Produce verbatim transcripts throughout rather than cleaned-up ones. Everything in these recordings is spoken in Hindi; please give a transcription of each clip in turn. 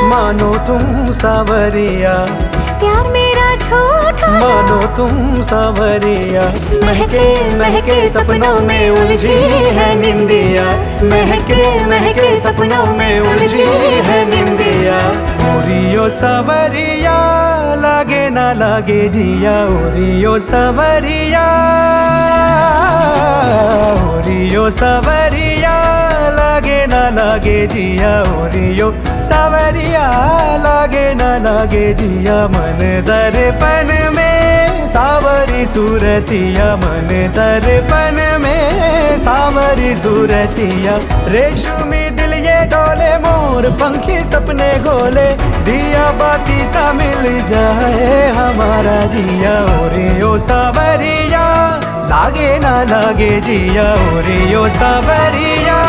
मानो तुम सावरिया, प्यार मेरा झूठा मानो तुम सावरिया। महके महके सपनों में उलझी है निंदिया, महके महके सपनों में उलझी है निंदिया। ओरियो सावरिया लागे ना लागे जिया, ओरियो सावरिया, ओरियो सावरिया लागे ना लागे जिया, ओरियो सावरिया लागे ना लागे जिया। मन दर्पण में सावरी सूरतिया, मन दर्पण में सावरी सूरतिया। रेशमी दिल ये डोले, मोर पंखी सपने गोले, दिया बाती सा मिल जाए हमारा जिया। ओरियो सावरिया लागे ना लागे जिया, ओरियो सावरिया।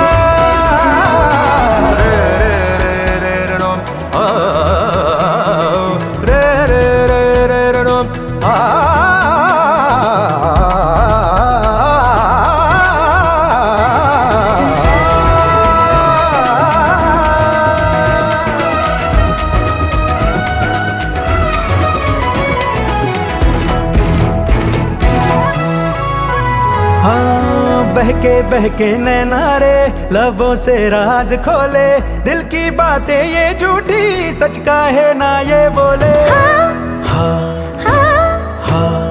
हाँ बहके बहके नैना रे, लबों से राज खोले, दिल की बातें ये झूठी, सच का है ना ये बोले। हाँ हाँ हाँ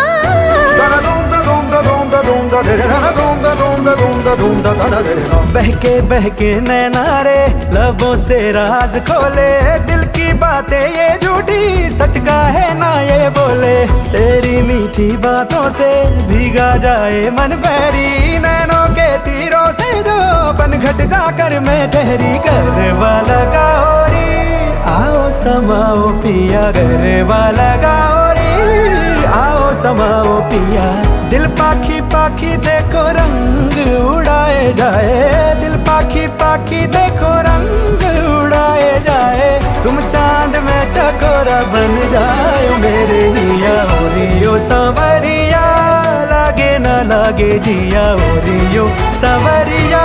बहके बहके नैना रे, लबों से राज खोले, दिल की बातें ये झूठी, सच का है ना ये बोले। तेरी मीठी बातों से भीगा जाए मन बहरी, नैनों के तीरों से जो पनघट जाकर मैं ठहरी। घर वाला गाओरी आओ समाओ पिया, घर वाला गाओरी आओ समाओ पिया। दिल पाखी पाखी देखो रंग उड़ाए जाए, दिल पाखी पाखी देखो रंग उड़ाए जाए। तुम चांद में चकोरा बन जाओ मेरे लिया, ओरियो सावरिया लागे ना लागे जिया, ओरियो सावरिया।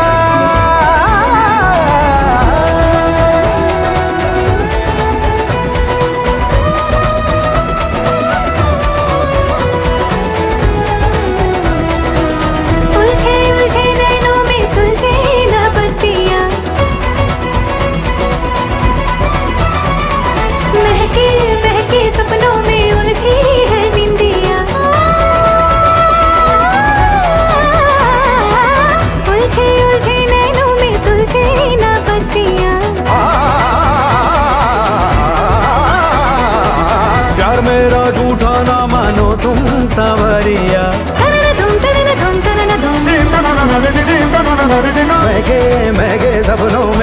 सपनों में उलझी है निंदिया, उलझे उलझे नैनों में सुलझे ना बत्तियां। प्यार मेरा झूठा ना मानो तुम सावरिया, महके महके सपनों